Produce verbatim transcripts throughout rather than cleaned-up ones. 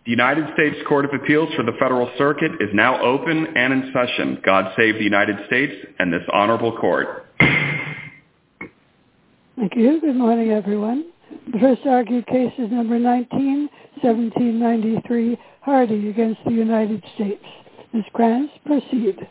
The United States Court of Appeals for the Federal Circuit is now open and in session. God save the United States and this honorable court. Thank you. Good morning, everyone. The first argued case is number nineteen, seventeen ninety-three, Hardy against the United States. Miz Krantz, proceed.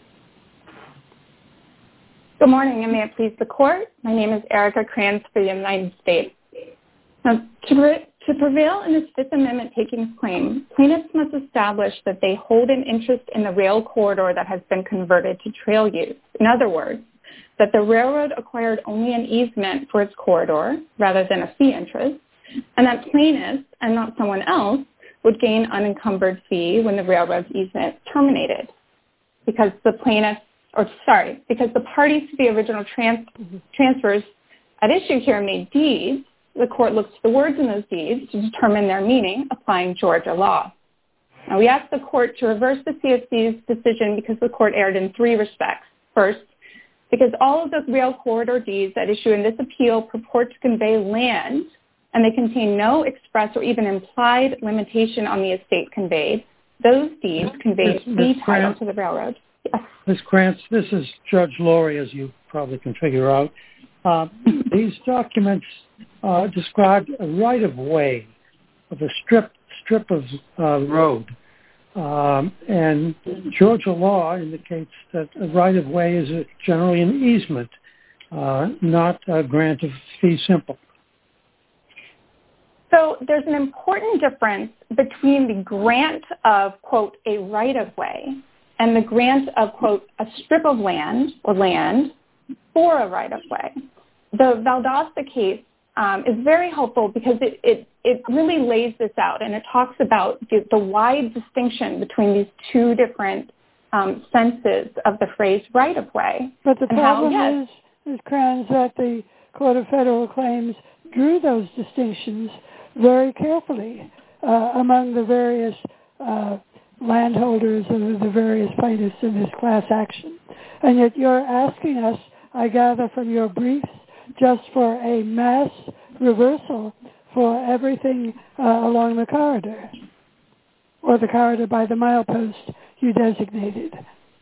Good morning, and may it please the court. My name is Erica Krantz for the United States. Now, to, re- to prevail in this Fifth Amendment takings claim, plaintiffs must establish that they hold an interest in the rail corridor that has been converted to trail use. In other words, that the railroad acquired only an easement for its corridor rather than a fee interest, and that plaintiffs, and not someone else, would gain unencumbered fee when the railroad's easement terminated. Because the plaintiffs, or sorry, because the parties to the original trans- transfers at issue here made deeds, the court looks to the words in those deeds to determine their meaning, applying Georgia law. Now, we ask the court to reverse the C F C's decision because the court erred in three respects. First, because all of the rail corridor deeds that issue in this appeal purport to convey land, and they contain no express or even implied limitation on the estate conveyed, those deeds convey fee title to the railroad. Yes. Miz Krantz, this is Judge Laurie, as you probably can figure out. Uh, these documents uh, describe a right-of-way of a strip strip of uh, road. Um, and Georgia law indicates that a right-of-way is a, generally an easement, uh, not a grant of fee simple. So there's an important difference between the grant of, quote, a right-of-way and the grant of, quote, a strip of land or land for a right-of-way. The Valdosta case um, is very helpful because it, it, it really lays this out, and it talks about the, the wide distinction between these two different um, senses of the phrase right-of-way. But the problem how, yes, is, Miz Krantz, that the Court of Federal Claims drew those distinctions very carefully uh, among the various uh, landholders and the various plaintiffs in this class action. And yet you're asking us, I gather from your briefs, just for a mass reversal for everything uh, along the corridor, or the corridor by the milepost you designated.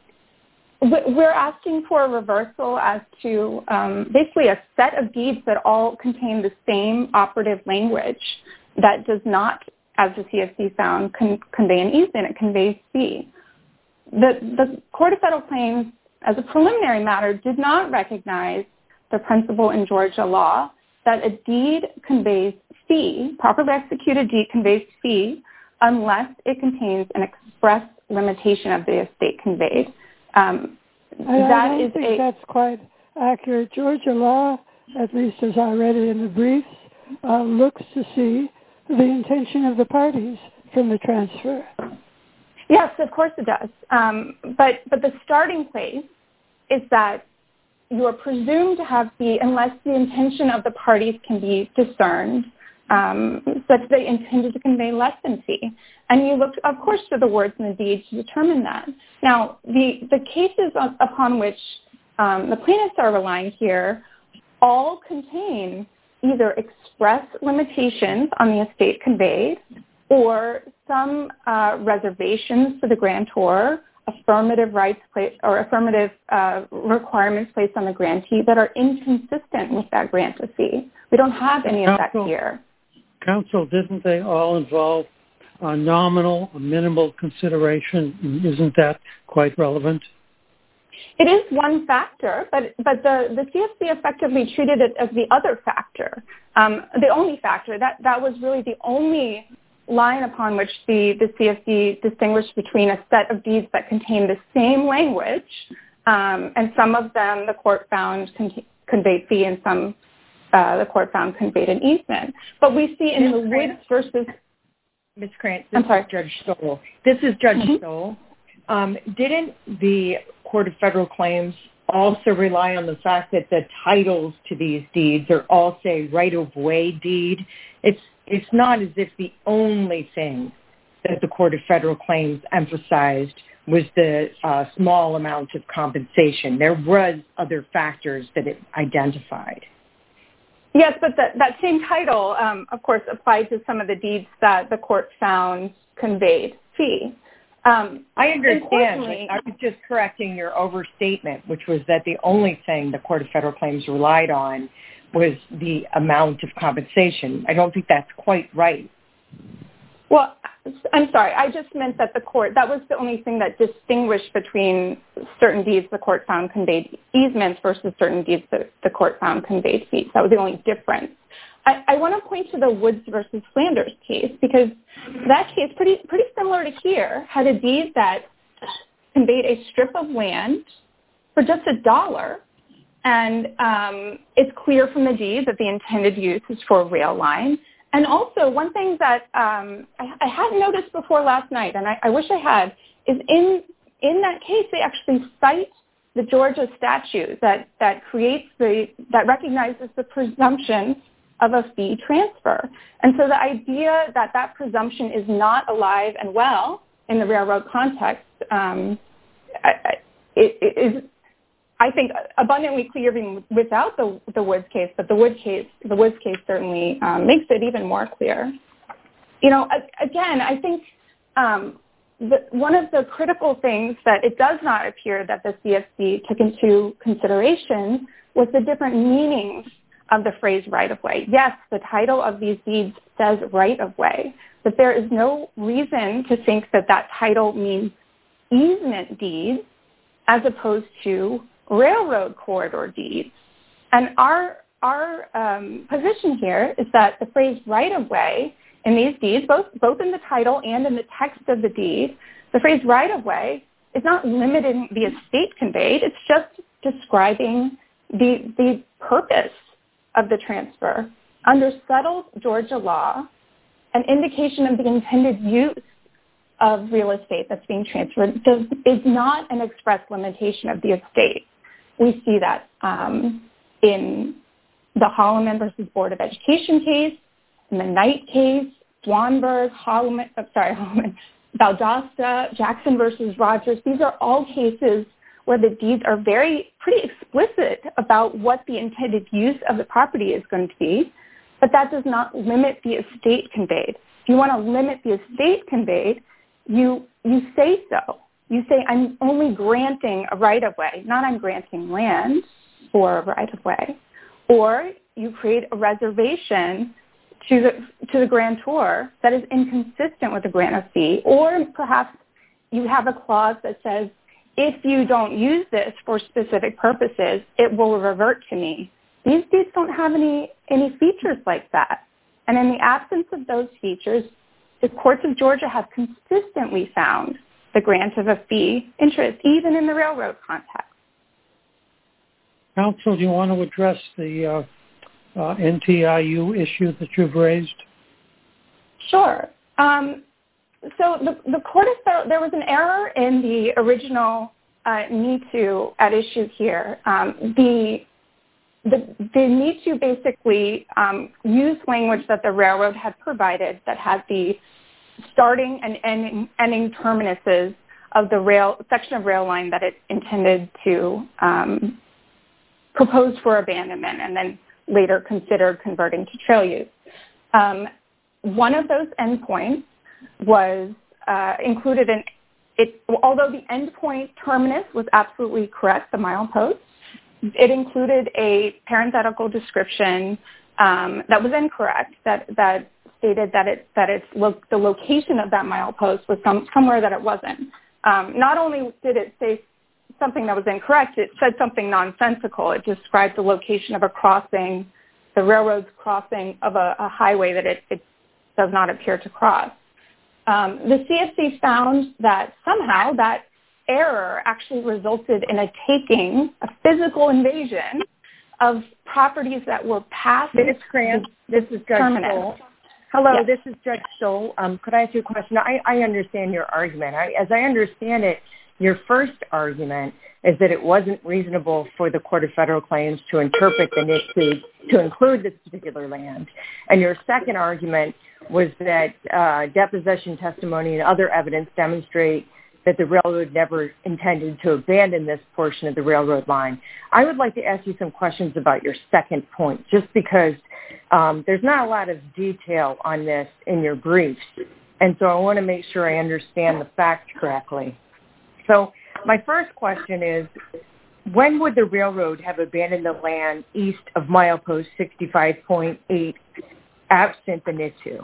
We're asking for a reversal as to um, basically a set of deeds that all contain the same operative language that does not, as the C F C found, con- convey an easement. It conveys fee. The, the Court of Federal Claims, as a preliminary matter, did not recognize the principle in Georgia law that a deed conveys fee, properly executed deed conveys fee, unless it contains an express limitation of the estate conveyed. Um, I, that I don't is think a, that's quite accurate. Georgia law, at least as I read it in the briefs, uh, looks to see the intention of the parties from the transfer. Yes, of course it does. Um, but but the starting place is that you are presumed to have fee unless the intention of the parties can be discerned, um, such that they intended to convey less than fee. And you look, of course, to the words in the deed to determine that. Now, the, the cases upon which um, the plaintiffs are relying here all contain either express limitations on the estate conveyed or some uh, reservations to the grantor, affirmative rights placed, or affirmative uh, requirements placed on the grantee that are inconsistent with that grant of fee. We don't have any of that here. Counsel, didn't they all involve a nominal, a minimal consideration? Isn't that quite relevant? It is one factor, but but the, the C F C effectively treated it as the other factor, um, the only factor. That, that was really the only line upon which the, the C F C distinguished between a set of deeds that contain the same language, um, and some of them the court found con- conveyed fee, and some uh, the court found conveyed an easement. But we see in the Woods versus... Miz Krantz, this I'm sorry. is Judge Stoll. This is Judge Mm-hmm. Stoll. Um, didn't the Court of Federal Claims also rely on the fact that the titles to these deeds are all, say, right-of-way deed? It's it's not as if the only thing that the Court of Federal Claims emphasized was the uh, small amount of compensation. There was other factors that it identified. Yes, but that, that same title, um, of course, applied to some of the deeds that the court found conveyed fee. Um, I understand. I was just correcting your overstatement, which was that the only thing the Court of Federal Claims relied on was the amount of compensation. I don't think that's quite right. Well, I'm sorry. I just meant that the court, that was the only thing that distinguished between certain deeds the court found conveyed easements versus certain deeds that the court found conveyed fees. That was the only difference. I, I want to point to the Woods versus Flanders case, because that case, pretty pretty similar to here, had a deed that conveyed a strip of land for just a dollar. And um, it's clear from the deed that the intended use is for a rail line. And also, one thing that um, I, I hadn't noticed before last night, and I, I wish I had, is in in that case they actually cite the Georgia statute that that creates the that recognizes the presumption of a fee transfer. And so the idea that that presumption is not alive and well in the railroad context um, I, I, it, it is, I think, abundantly clear even without the the Woods case, but the Woods case, the Woods case certainly um, makes it even more clear. You know, again, I think um, the, one of the critical things that it does not appear that the C F C took into consideration was the different meanings of the phrase right-of-way. Yes, the title of these deeds says right-of-way, but there is no reason to think that that title means easement deeds as opposed to railroad corridor deeds. And our our um, position here is that the phrase right-of-way in these deeds, both both in the title and in the text of the deed, the phrase right-of-way is not limiting the estate conveyed. It's just describing the the purpose of the transfer. Under settled Georgia law, an indication of the intended use of real estate that's being transferred does, is not an express limitation of the estate. We see that um, in the Holloman versus Board of Education case, in the Knight case, Swanberg, Holloman, oh, sorry, Holloman, Valdosta, Jackson versus Rogers. These are all cases where the deeds are very pretty explicit about what the intended use of the property is going to be, but that does not limit the estate conveyed. If you want to limit the estate conveyed, you you say so. You say, I'm only granting a right-of-way, not I'm granting land for a right-of-way. Or you create a reservation to the to the grantor that is inconsistent with the grant of fee, or perhaps you have a clause that says, if you don't use this for specific purposes, it will revert to me. These deeds don't have any, any features like that. And in the absence of those features, the courts of Georgia have consistently found the grant of a fee interest, even in the railroad context. Counsel, do you want to address the uh, uh, N T I U issue that you've raised? Sure. Um, so the, the court of federal, there was an error in the original uh, need to at issue here. Um, the the the need to basically um, use language that the railroad had provided that had the starting and ending, ending terminuses of the rail section of rail line that it intended to um, propose for abandonment and then later considered converting to trail use. Um, one of those endpoints was uh, included in it, although the endpoint terminus was absolutely correct, the milepost, it included a parenthetical description um, that was incorrect, that, that stated that it that it's lo- the location of that milepost was some, somewhere that it wasn't. Um, not only did it say something that was incorrect, it said something nonsensical. It described the location of a crossing, the railroad's crossing of a, a highway that it, it does not appear to cross. Um, the C F C found that somehow that error actually resulted in a taking, a physical invasion of properties that were past. Miz Krantz, this is Judge Stoll. Hello, yes. This is Judge Stoll. Um, could I ask you a question? I, I understand your argument. I, as I understand it, your first argument is that it wasn't reasonable for the Court of Federal Claims to interpret the N I C to include this particular land. And your second argument was that uh, deposition testimony and other evidence demonstrate that the railroad never intended to abandon this portion of the railroad line. I would like to ask you some questions about your second point, just because um, there's not a lot of detail on this in your briefs, and so I want to make sure I understand the facts correctly. So my first question is, when would the railroad have abandoned the land east of milepost sixty-five point eight absent the N I T U?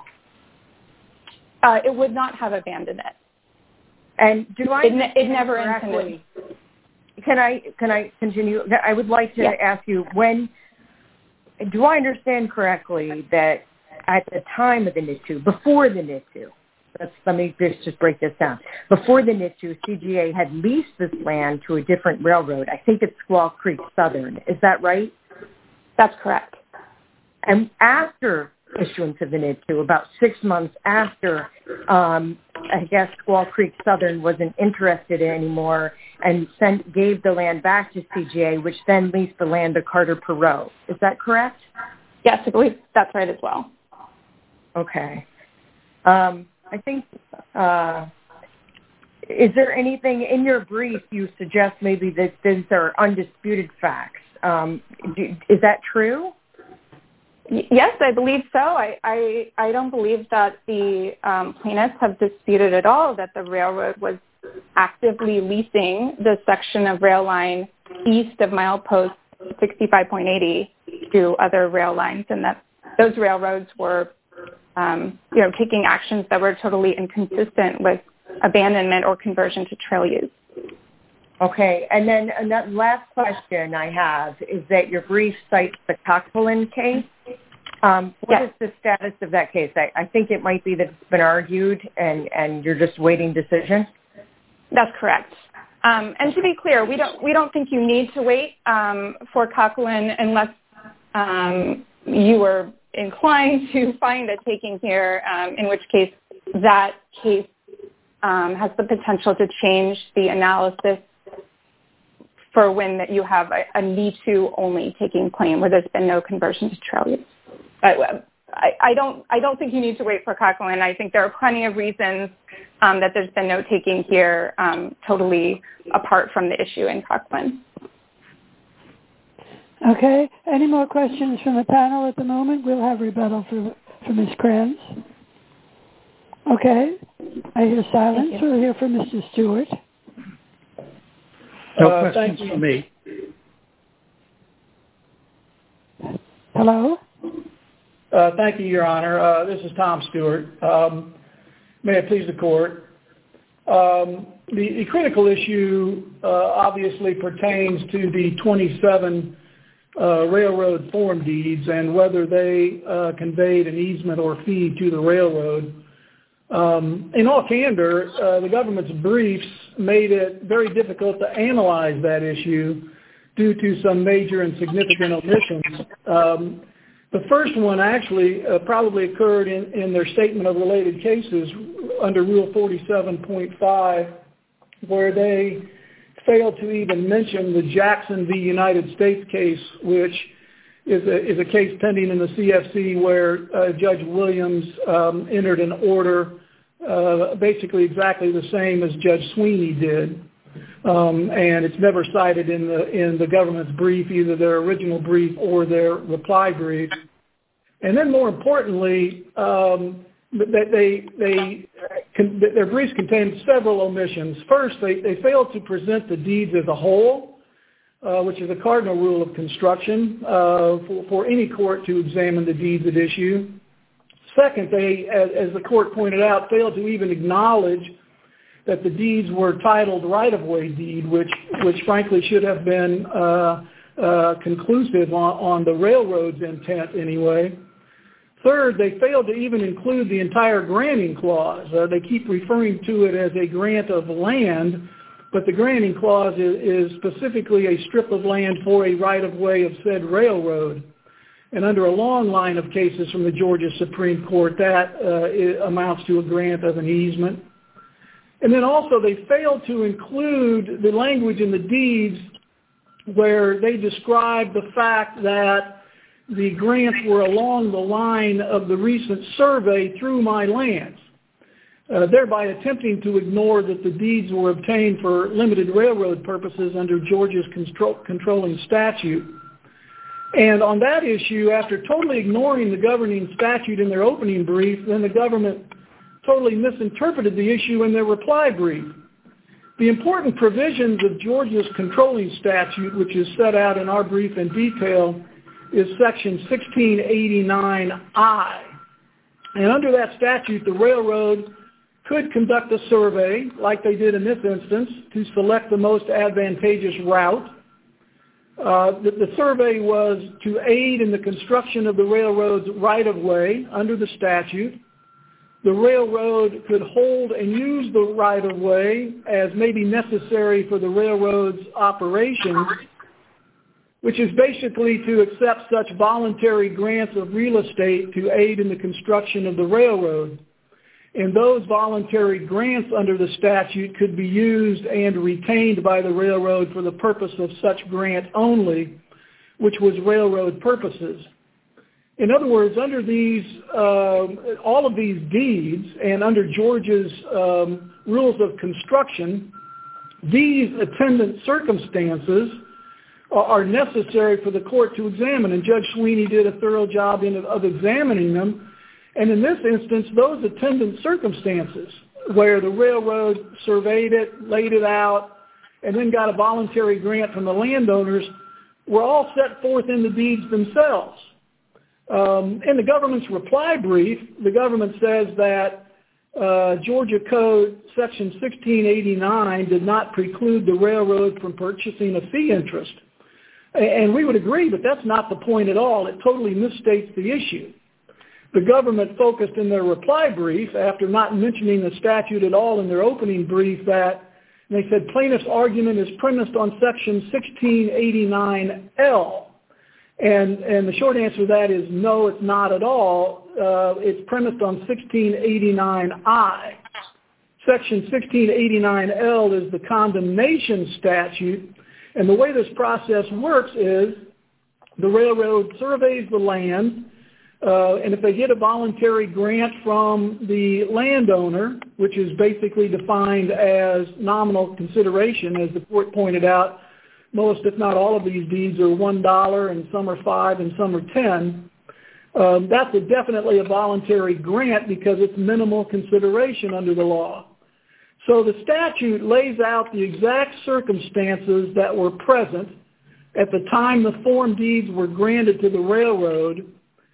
Uh, it would not have abandoned it. And do I? It, ne- it never intended. Can I can I continue? I would like to yes. ask you, when do I understand correctly that at the time of the N I T U, before the N I T U, let's let me just, just break this down. Before the N I T U, C G A had leased this land to a different railroad. I think it's Squaw Creek Southern. Is that right? That's correct. And after issuance of the N I T U, about six months after, um, I guess Squaw Creek Southern wasn't interested anymore and sent gave the land back to C G A, which then leased the land to Carter Perot. Is that correct? Yes, I believe that's right as well. Okay. Um, I think, uh, is there anything in your brief you suggest maybe that these are undisputed facts? Um, do, is that true? Yes, I believe so. I, I, I don't believe that the um, plaintiffs have disputed at all that the railroad was actively leasing the section of rail line east of milepost sixty-five point eight zero to other rail lines, and that those railroads were, um, you know, taking actions that were totally inconsistent with abandonment or conversion to trail use. Okay, and then the last question I have is that your brief cites the Coquelin case. Um, what yes. is the status of that case? I, I think it might be that it's been argued and, and you're just waiting decision. That's correct. Um, and to be clear, we don't we don't think you need to wait um, for Coquelin unless um, you were inclined to find a taking here, um, in which case that case um, has the potential to change the analysis for when that you have a, a need to only taking claim where there's been no conversion to trail use. I, I, I don't I don't think you need to wait for Coquelin. I think there are plenty of reasons um, that there's been no taking here, um, totally apart from the issue in Coquelin. Okay. Any more questions from the panel at the moment? We'll have rebuttal for, for Miz Kranz. Okay. I hear silence. We'll hear from Mister Stewart. No uh, questions for me. Hello? Uh, thank you, Your Honor. Uh, this is Tom Stewart. Um, may it please the court. Um, the, the critical issue uh, obviously pertains to the twenty-seven uh, railroad form deeds and whether they uh, conveyed an easement or fee to the railroad. Um, in all candor, uh, the government's briefs made it very difficult to analyze that issue due to some major and significant omissions. Um, the first one actually uh, probably occurred in, in their statement of related cases under Rule forty-seven point five, where they failed to even mention the Jackson v. United States case, which is a, is a case pending in the C F C where uh, Judge Williams um, entered an order uh, basically exactly the same as Judge Sweeney did. Um, and it's never cited in the in the government's brief, either their original brief or their reply brief. And then, more importantly, um, that they they con- their briefs contain several omissions. First, they, they failed to present the deeds as a whole, uh, which is a cardinal rule of construction uh, for, for any court to examine the deeds at issue. Second, they, as, as the court pointed out, failed to even acknowledge that the deeds were titled right-of-way deed, which, which frankly should have been uh, uh, conclusive on, on the railroad's intent anyway. Third, they failed to even include the entire granting clause. Uh, they keep referring to it as a grant of land, but the granting clause is, is specifically a strip of land for a right-of-way of said railroad. And under a long line of cases from the Georgia Supreme Court, that uh, amounts to a grant of an easement. And then also they failed to include the language in the deeds where they described the fact that the grants were along the line of the recent survey through my lands. uh, thereby attempting to ignore that the deeds were obtained for limited railroad purposes under Georgia's control, controlling statute. And on that issue, after totally ignoring the governing statute in their opening brief, then the government totally misinterpreted the issue in their reply brief. The important provisions of Georgia's controlling statute, which is set out in our brief in detail, is Section sixteen eighty-nine I. And under that statute, the railroad could conduct a survey, like they did in this instance, to select the most advantageous route. Uh, the, the survey was to aid in the construction of the railroad's right-of-way under the statute. The railroad could hold and use the right-of-way as may be necessary for the railroad's operations, which is basically to accept such voluntary grants of real estate to aid in the construction of the railroad. And those voluntary grants under the statute could be used and retained by the railroad for the purpose of such grant only, which was railroad purposes. In other words, under these, uh, all of these deeds and under Georgia's um, rules of construction, these attendant circumstances are necessary for the court to examine, and Judge Sweeney did a thorough job in, of examining them. And in this instance, those attendant circumstances where the railroad surveyed it, laid it out, and then got a voluntary grant from the landowners were all set forth in the deeds themselves. Um, in the government's reply brief, the government says that uh, Georgia Code Section sixteen eighty-nine did not preclude the railroad from purchasing a fee interest. And we would agree, but that's not the point at all. It totally misstates the issue. The government focused in their reply brief, after not mentioning the statute at all in their opening brief, that they said plaintiff's argument is premised on Section sixteen eighty-nine L. And, and the short answer to that is no, it's not at all. Uh, it's premised on sixteen eighty-nine I. Section sixteen eighty-nine L is the condemnation statute. And the way this process works is the railroad surveys the land, uh, and if they get a voluntary grant from the landowner, which is basically defined as nominal consideration, as the court pointed out, most, if not all of these deeds are one dollar, and some are five, and some are ten. Um, that's a definitely a voluntary grant because it's minimal consideration under the law. So the statute lays out the exact circumstances that were present at the time the form deeds were granted to the railroad,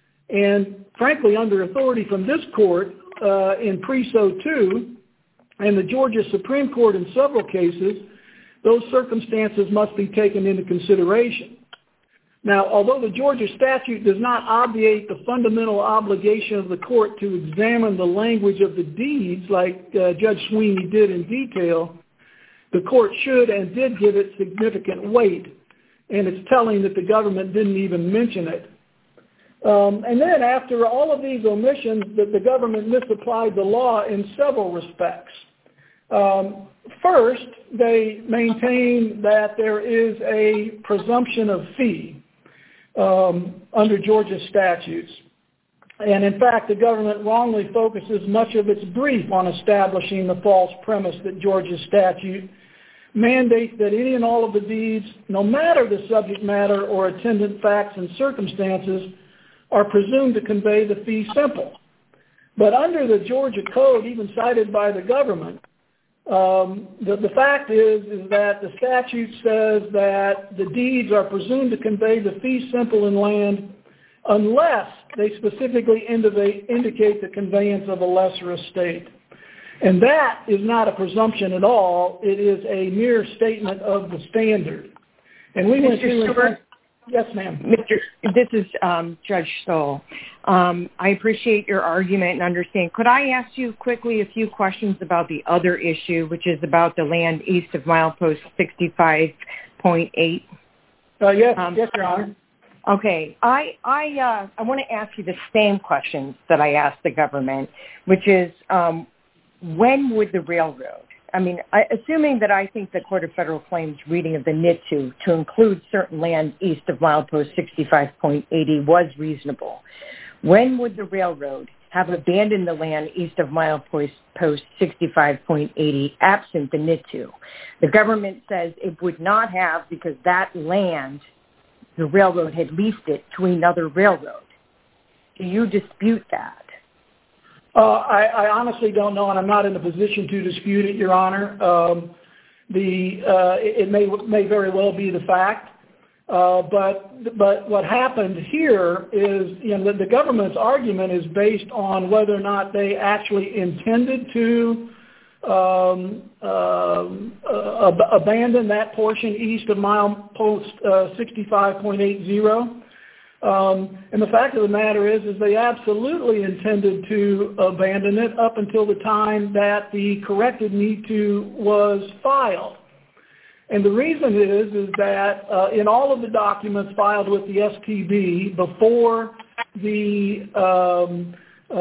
and frankly, under authority from this court uh, in Preso two and the Georgia Supreme Court in several cases, those circumstances must be taken into consideration. Now, although the Georgia statute does not obviate the fundamental obligation of the court to examine the language of the deeds like uh, Judge Sweeney did in detail, the court should and did give it significant weight, and it's telling that the government didn't even mention it. Um, and then after all of these omissions, the, the government misapplied the law in several respects. Um, first, they maintain that there is a presumption of fee Um, under Georgia statutes. And in fact, the government wrongly focuses much of its brief on establishing the false premise that Georgia statute mandates that any and all of the deeds, no matter the subject matter or attendant facts and circumstances, are presumed to convey the fee simple. But under the Georgia Code, even cited by the government, Um, the, the fact is, is that the statute says that the deeds are presumed to convey the fee simple in land unless they specifically indicate, indicate the conveyance of a lesser estate. And that is not a presumption at all. It is a mere statement of the standard. And we went through... Yes, ma'am. Mister This is um, Judge Stoll. Um, I appreciate your argument and understand. Could I ask you quickly a few questions about the other issue, which is about the land east of milepost sixty-five point eight? Uh, yes, um, yes, Your Honor. Okay. I I uh, I want to ask you the same questions that I asked the government, which is um, when would the railroad, I mean, I, assuming that I think the Court of Federal Claims reading of the N I T U to include certain land east of milepost sixty-five point eighty was reasonable, when would the railroad have abandoned the land east of milepost sixty-five point eight zero absent the N I T U. The government says it would not have because that land, the railroad had leased it to another railroad. Do you dispute that? Uh, I, I honestly don't know, and I'm not in a position to dispute it, Your Honor. Um, the uh, it may may very well be the fact, uh, but but what happened here is, you know, the, the government's argument is based on whether or not they actually intended to um, uh, uh, abandon that portion east of milepost uh, sixty-five point eight zero. Um, and the fact of the matter is, is they absolutely intended to abandon it up until the time that the corrected N I T U was filed. And the reason is, is that uh, in all of the documents filed with the S T B before the um, uh,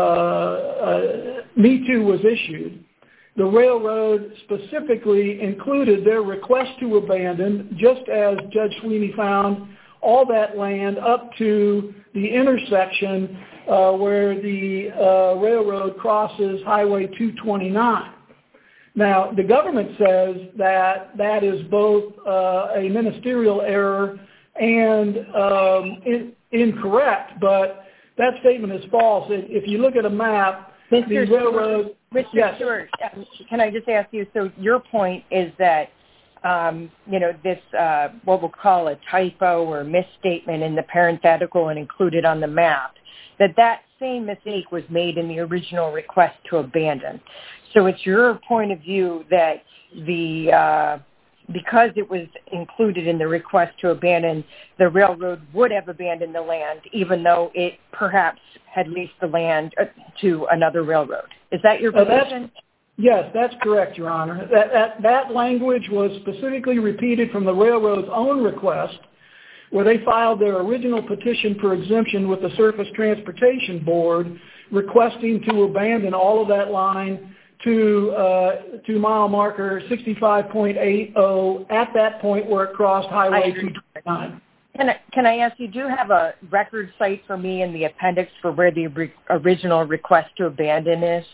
uh, N I T U was issued, the railroad specifically included their request to abandon, just as Judge Sweeney found, all that land up to the intersection uh, where the uh, railroad crosses Highway two twenty-nine. Now, the government says that that is both uh, a ministerial error and um, in, incorrect, but that statement is false. If you look at a map, Mister the railroad... Mister Yes. Stewart, can I just ask you, so your point is that Um, you know, this, uh, what we'll call a typo or misstatement in the parenthetical and included on the map, that that same mistake was made in the original request to abandon. So it's your point of view that the, uh, because it was included in the request to abandon, the railroad would have abandoned the land, even though it perhaps had leased the land to another railroad. Is that your position? Uh, Yes, that's correct, Your Honor. That, that, that language was specifically repeated from the railroad's own request, where they filed their original petition for exemption with the Surface Transportation Board, requesting to abandon all of that line to uh, to mile marker sixty-five point eight zero at that point where it crossed Highway two twenty-nine. Can I, can I ask you, do you have a record site for me in the appendix for where the re- original request to abandon is?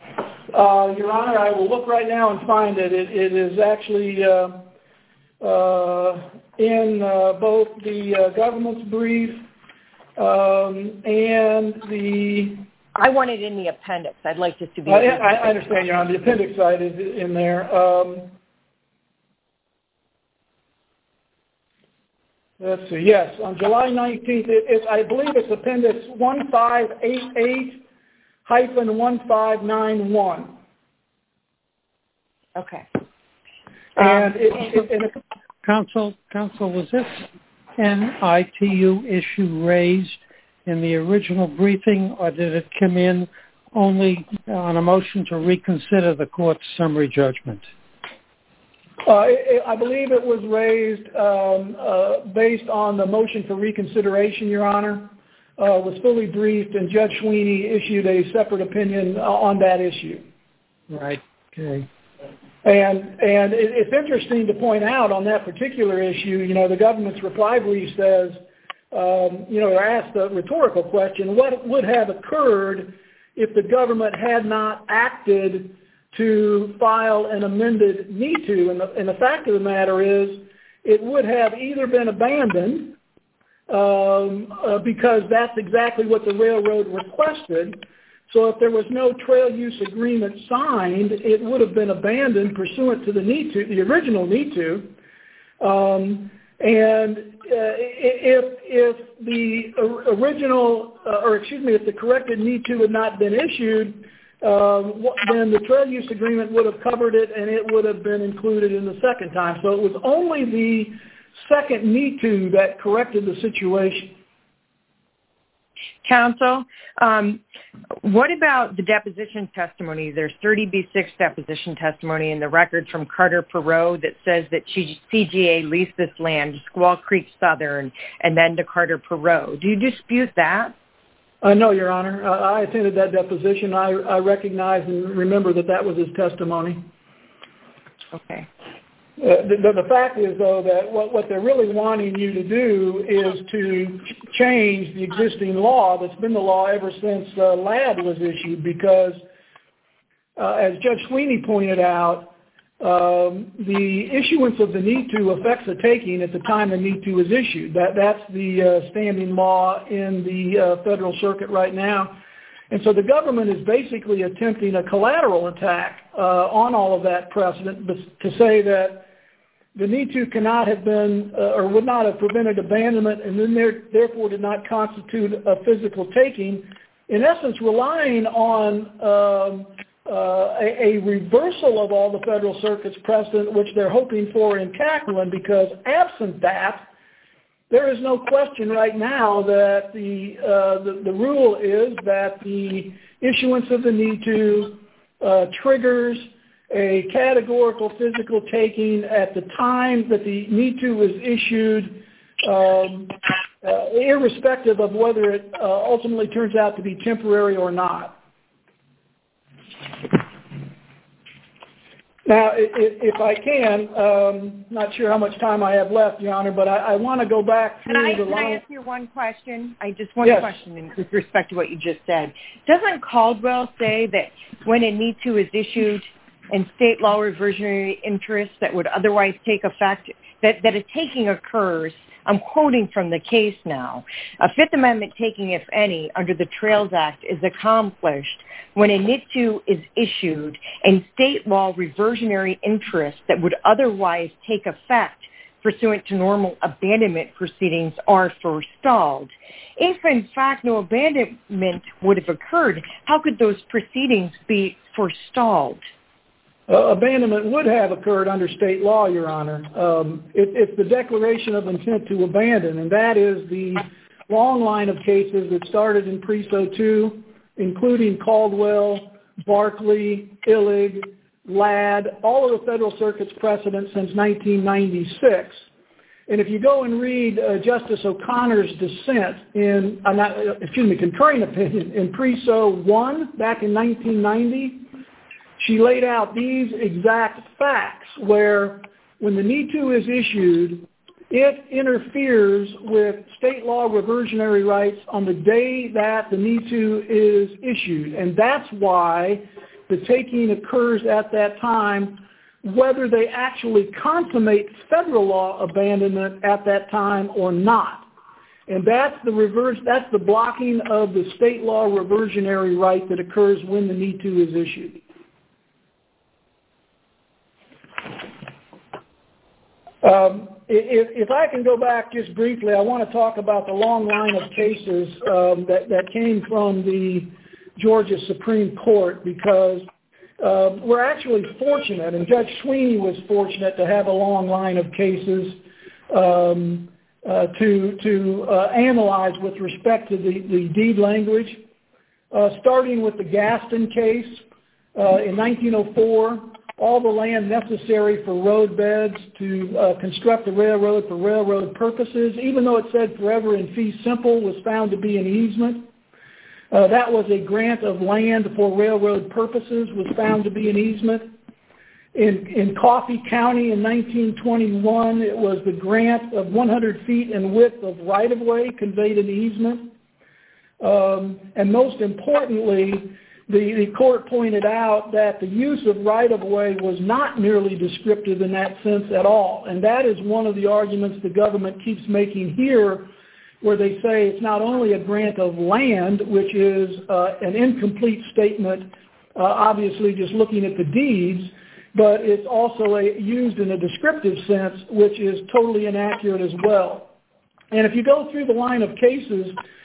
Uh, Your Honor, I will look right now and find it. It, it is actually uh, uh, in uh, both the uh, government's brief um, and the... I want it in the appendix. I'd like to see the... Uh, I, I understand, Your Honor. The appendix side is in there. Um, let's see. Yes, on July nineteenth, it, it, I believe it's appendix one five eight eight hyphen one five nine one. Okay. And um, it, it, and it, Counsel, Counsel, was this N I T U issue raised in the original briefing, or did it come in only on a motion to reconsider the court's summary judgment? Uh, it, I believe it was raised um, uh, based on the motion for reconsideration, Your Honor. Uh, was fully briefed, and Judge Sweeney issued a separate opinion on that issue. Right. Okay. And and it, it's interesting to point out on that particular issue, you know, the government's reply brief says, um, you know, they're asked a rhetorical question, what would have occurred if the government had not acted to file an amended N I T U? And the, and the fact of the matter is, it would have either been abandoned, Um, uh, because that's exactly what the railroad requested. So if there was no trail use agreement signed, it would have been abandoned pursuant to the N I T U, the original N I T U. Um, and uh, if if the original, uh, or excuse me, if the corrected N I T U had not been issued, um, then the trail use agreement would have covered it, and it would have been included in the second time. So it was only the second N I T U that corrected the situation. Counsel, um, what about the deposition testimony? There's thirty B six deposition testimony in the record from Carter Perot that says that C G A leased this land to Squaw Creek Southern and then to Carter Perot. Do you dispute that? Uh, no, Your Honor. Uh, I attended that deposition. I, I recognize and remember that that was his testimony. Okay. Uh, the, the, the fact is, though, that what, what they're really wanting you to do is to change the existing law that's been the law ever since uh, L A D was issued, because, uh, as Judge Sweeney pointed out, um, the issuance of the need to affects the taking at the time the need to is issued. That, that's the uh, standing law in the uh, Federal Circuit right now. And so the government is basically attempting a collateral attack uh, on all of that precedent, but to say that the need to cannot have been uh, or would not have prevented abandonment, and then there, therefore did not constitute a physical taking, in essence relying on um, uh, a, a reversal of all the Federal Circuit's precedent, which they're hoping for in Cacklin, because absent that, there is no question right now that the, uh, the, the rule is that the issuance of the need to uh, triggers a categorical physical taking at the time that the need to is issued, um, uh, irrespective of whether it uh, ultimately turns out to be temporary or not. Now, if, if I can, um, not sure how much time I have left, Your Honor, but I, I want to go back through can I, the can line. I ask you one question? I just one yes. question with respect to what you just said. Doesn't Caldwell say that when a need to is issued and state law reversionary interests that would otherwise take effect, that, that a taking occurs, I'm quoting from the case now, a Fifth Amendment taking, if any, under the Trails Act is accomplished when a N I T U is issued and state law reversionary interests that would otherwise take effect pursuant to normal abandonment proceedings are forestalled. If, in fact, no abandonment would have occurred, how could those proceedings be forestalled? Uh, abandonment would have occurred under state law, Your Honor. Um, it, it's the declaration of intent to abandon, and that is the long line of cases that started in P R E S O two, including Caldwell, Barkley, Illig, Ladd, all of the Federal Circuit's precedent since nineteen ninety-six. And if you go and read uh, Justice O'Connor's dissent in, uh, not, uh, excuse me, concurring opinion in P R E S O one back in nineteen ninety, she laid out these exact facts where when the need to is issued, it interferes with state law reversionary rights on the day that the need to is issued. And that's why the taking occurs at that time, whether they actually consummate federal law abandonment at that time or not. And that's the reverse, that's the blocking of the state law reversionary right that occurs when the need to is issued. Um, if, if I can go back just briefly, I want to talk about the long line of cases um, that, that came from the Georgia Supreme Court, because uh, we're actually fortunate, and Judge Sweeney was fortunate to have a long line of cases um, uh, to, to uh, analyze with respect to the, the deed language, uh, starting with the Gaston case uh, in nineteen oh four. All the land necessary for road beds to uh, construct the railroad for railroad purposes, even though it said forever in fee simple, was found to be an easement. Uh, that was a grant of land for railroad purposes, was found to be an easement. In, in Coffee County in nineteen twenty-one, it was the grant of one hundred feet in width of right-of-way conveyed an easement. Um, and most importantly, The, the court pointed out that the use of right-of-way was not merely descriptive in that sense at all. And that is one of the arguments the government keeps making here, where they say it's not only a grant of land, which is uh, an incomplete statement, uh, obviously just looking at the deeds, but it's also a, used in a descriptive sense, which is totally inaccurate as well. And if you go through the line of cases,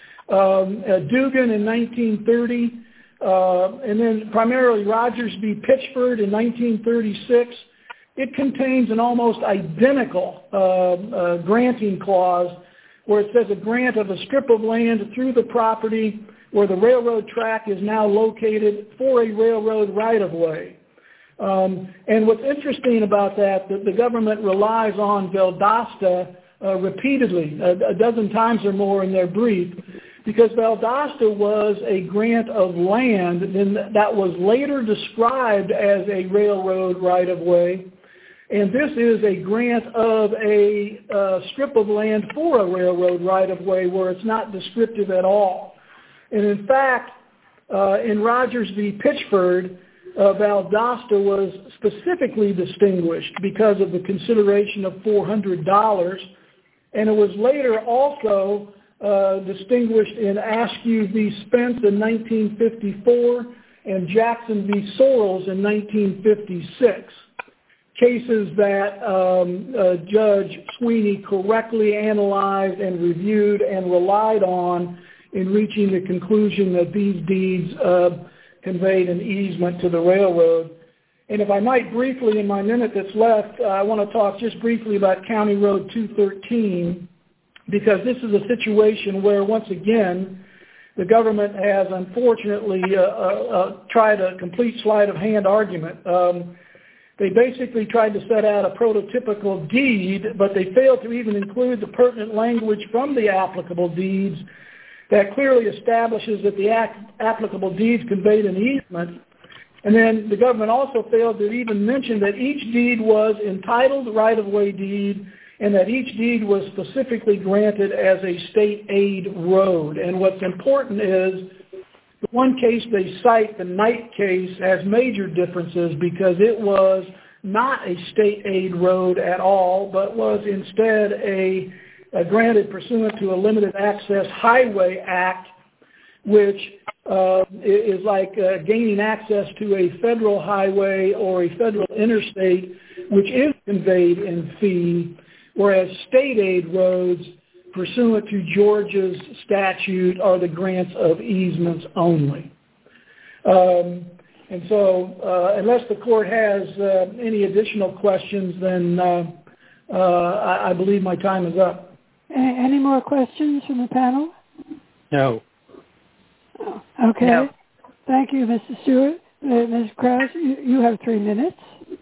um, uh, Dugan in nineteen thirty, Uh, and then primarily Rogers v. Pitchford in nineteen thirty-six, it contains an almost identical uh, uh, granting clause where it says a grant of a strip of land through the property where the railroad track is now located for a railroad right-of-way. Um, and what's interesting about that, that the government relies on Valdosta uh, repeatedly, a, a dozen times or more in their brief, because Valdosta was a grant of land that was later described as a railroad right-of-way. And this is a grant of a uh, strip of land for a railroad right-of-way where it's not descriptive at all. And in fact, uh, in Rogers v. Pitchford, uh, Valdosta was specifically distinguished because of the consideration of four hundred dollars. And it was later also uh, distinguished in Askew v. Spence in nineteen fifty-four and Jackson v. Sorrells in nineteen fifty-six. Cases that um, uh, Judge Sweeney correctly analyzed and reviewed and relied on in reaching the conclusion that these deeds uh, conveyed an easement to the railroad. And if I might briefly, in my minute that's left, uh, I want to talk just briefly about County Road two thirteen, because this is a situation where, once again, the government has unfortunately uh, uh, uh, tried a complete sleight of hand argument. Um, They basically tried to set out a prototypical deed, but they failed to even include the pertinent language from the applicable deeds that clearly establishes that the applicable deeds conveyed an easement. And then the government also failed to even mention that each deed was entitled right-of-way deed and that each deed was specifically granted as a state aid road. And what's important is the one case they cite, the Knight case, has major differences because it was not a state aid road at all, but was instead a, a granted pursuant to a Limited Access Highway Act, which uh, is like uh, gaining access to a federal highway or a federal interstate, which is conveyed in fee, whereas state aid roads pursuant to Georgia's statute are the grants of easements only. Um, and so uh, unless the court has uh, any additional questions, then uh, uh, I, I believe my time is up. Any more questions from the panel? No. Oh, okay. No. Thank you, Mister Stewart. Uh, Miz Krause, you, you have three minutes.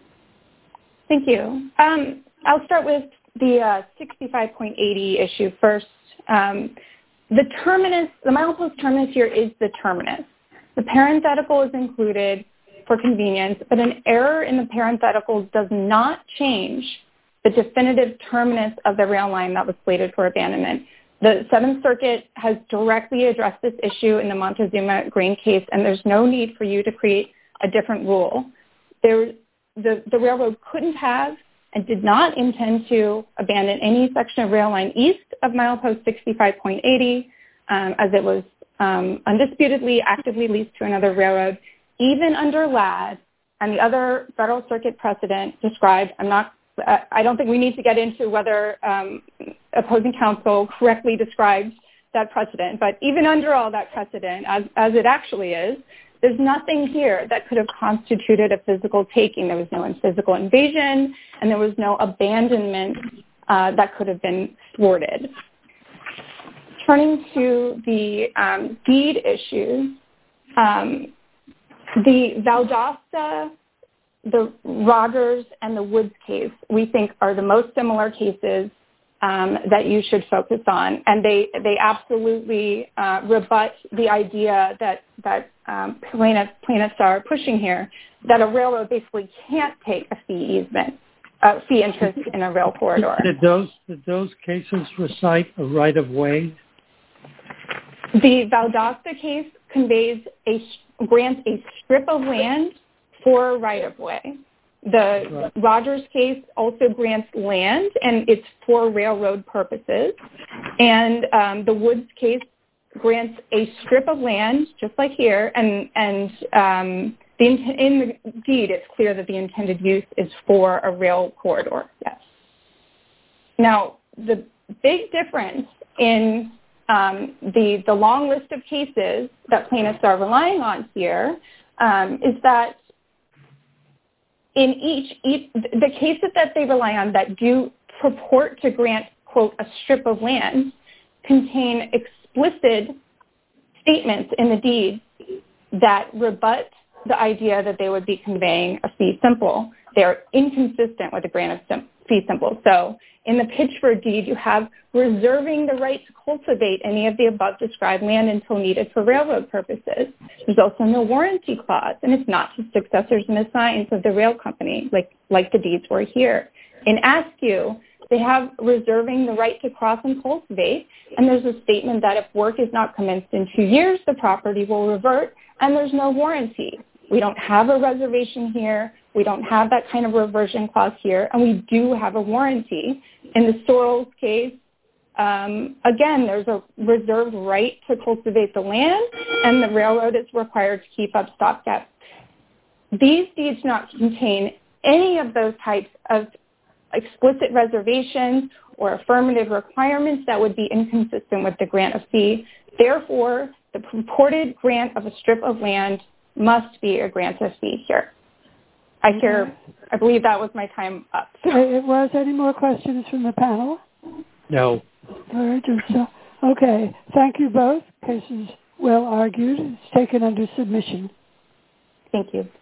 Thank you. Um, I'll start with the uh, sixty-five point eighty issue first. Um, the terminus, the milepost terminus here is the terminus. The parenthetical is included for convenience, but an error in the parentheticals does not change the definitive terminus of the rail line that was slated for abandonment. The Seventh Circuit has directly addressed this issue in the Montezuma grain case, and there's no need for you to create a different rule. There, the, the railroad couldn't have and did not intend to abandon any section of rail line east of milepost sixty-five point eighty, um, as it was um, undisputedly actively leased to another railroad, even under L A D and the other Federal Circuit precedent described. I'm not, uh, I don't think we need to get into whether um, opposing counsel correctly describes that precedent, but even under all that precedent, as, as it actually is, there's nothing here that could have constituted a physical taking. There was no physical invasion, and there was no abandonment uh, that could have been thwarted. Turning to the um, deed issues, um, the Valdosta, the Rogers, and the Woods case, we think are the most similar cases Um, that you should focus on, and they they absolutely uh, rebut the idea that that um, plaintiffs plaintiffs are pushing here, that a railroad basically can't take a fee easement, uh, fee interest in a rail corridor. Did those did those cases recite a right of way? The Valdosta case conveys a grants a strip of land for a right of way. The right. Rogers case also grants land, and it's for railroad purposes. And um, the Woods case grants a strip of land, just like here, and, and um, the, in the deed, it's clear that the intended use is for a rail corridor, yes. Now, the big difference in um, the, the long list of cases that plaintiffs are relying on here um, is that in each, each, the cases that they rely on that do purport to grant, quote, a strip of land contain explicit statements in the deed that rebut the idea that they would be conveying a fee simple. They're inconsistent with the grant of sim- fee simple. So in the Pitchford deed, you have reserving the right to cultivate any of the above described land until needed for railroad purposes. There's also no warranty clause, and it's not to successors and assigns of the rail company, like, like the deeds were here. In Askew, they have reserving the right to cross and cultivate, and there's a statement that if work is not commenced in two years, the property will revert, and there's no warranty. We don't have a reservation here. We don't have that kind of reversion clause here, and we do have a warranty. In the Sorrells case, um, again, there's a reserved right to cultivate the land, and the railroad is required to keep up stopgap. These deeds do not contain any of those types of explicit reservations or affirmative requirements that would be inconsistent with the grant of fee. Therefore, the purported grant of a strip of land must be a grant of fee here. I hear, I believe that was my time up. It was. Any more questions from the panel? No. All right, just, uh, okay. Thank you both. Case is well argued. It's taken under submission. Thank you.